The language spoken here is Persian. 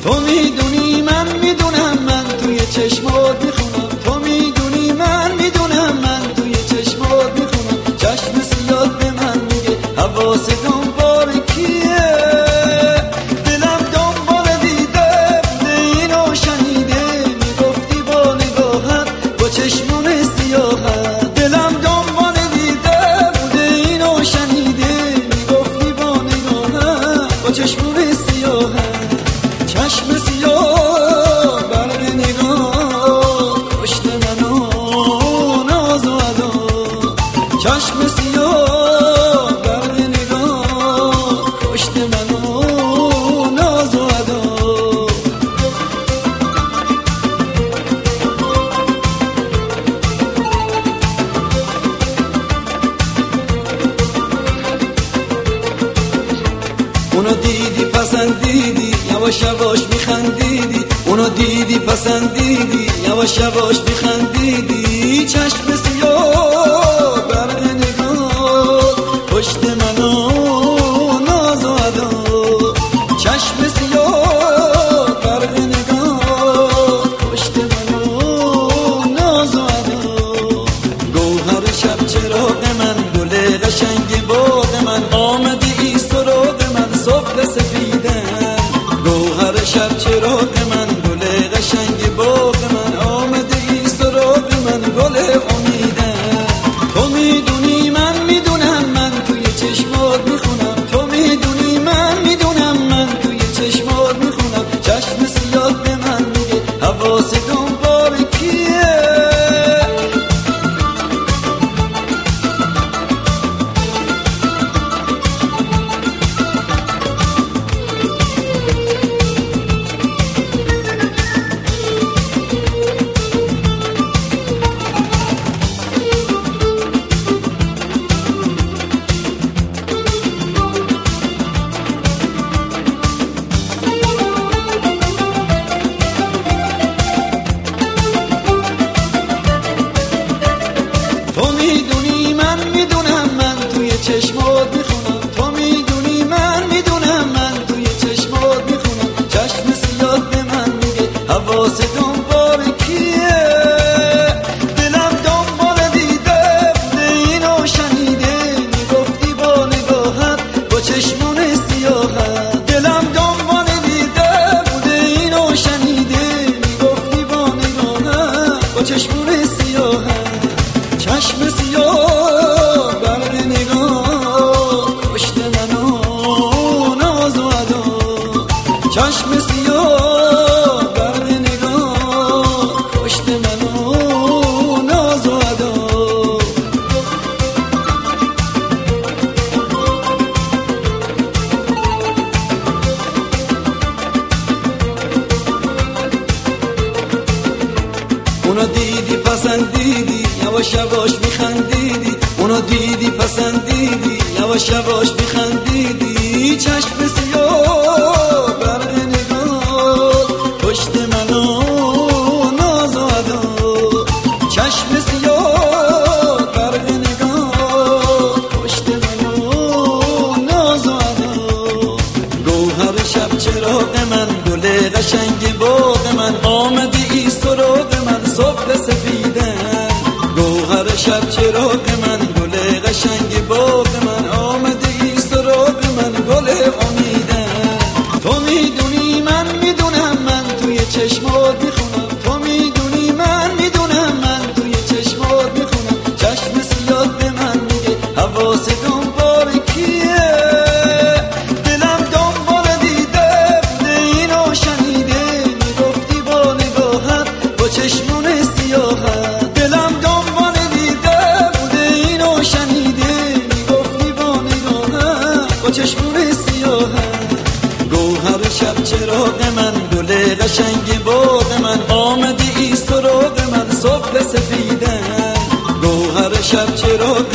تو میدونی من میدونم، من توی چشمات میخونم. تو میدونی من میدونم، من توی چشمات میخونم. چشم سیاد به من میگه حواس دنبال کیه. دلم دنبال دیده بوده اینو شنیده، میگفتی با نگاهت با چشمون سیاهت. دلم دنبال دیده بوده اینو شنیده، میگفتی با نگاهت با چشمون سیاهت. چشم سیاه برق نگاه کشت منو ناز و ادا. چشم سیاه برق نگاه کشت منو ناز و ادا. اونو دیدی پسندیدی یواش یواش میخندیدی. اونو دیدی پسندیدی یواش یواش میخندیدی. چشم سیاه برق نگاه پشت منو ناز و ادا. چشم سیاه برق نگاه پشت منو ناز و ادا. گوهر شب چراغ من، گل قشنگ باغ من، آمدی سراغ من صبح سفیدم. گوهر شب چراغ من، گل قشنگ باغ من، آمدی سراغ من گل امیدم. تو میدونی من میدونم، من توی چشمات میخونم. تو میدونی من میدونم، من توی چشمات میخونم. چشم سیاد به من میگه حواس دنبال کیه. تو میدونی من میدونم، من توی چشمات میخونم. تو میدونی من میدونم، من توی چشمات میخونم. چشم سیاد به من میگه حواس دنبال کیه. دلم دنبال دیده بوده اینو شنیده، میگفتی با نگاهت با چشمون سیاهت. دلم دنبال دیده بوده اینو شنیده، میگفتی با نگاهت با چشمون سیاهت. چشم سیاه برق نگاه کشت منو ناز و ادا. چشم سیاه برق نگاه کشت منو ناز و ادا. اونو دیدی پسندیدی یواش یواش میخندیدی. اونو دیدی پسندیدی یواش یواش میخندیدی. چشم سیاه برق نگاه پشت منو ناز و ادا. چشم سیاه برق نگاه پشت منو ناز و ادا. گوهر شب چراغ من، گل قشنگ باغ من، آمدی سراغ من صبح سفیدم. گوهر شب چراغ من، گل قشنگ باغ من، آمدی سراغ من گل امیدم. تو میدونی من میدونم، من توی چشمات میخونم. تو میدونی من میدونم، من توی چشمات میخونم. چشم سیاد به من میگه حواس دنبال کیه. دلم دنبال دیده بوده اینو شنیده، میگفتی با نگاهت با چشمون سیاهت. دلم دنبال دیده بوده اینو شنیده، میگفتی با نگاهت با چشمون سیاهت. گوهر شب چراغ من، گل قشنگ باغ من، آمدی سراغ من صبح سفیدم. گوهر شب چراغ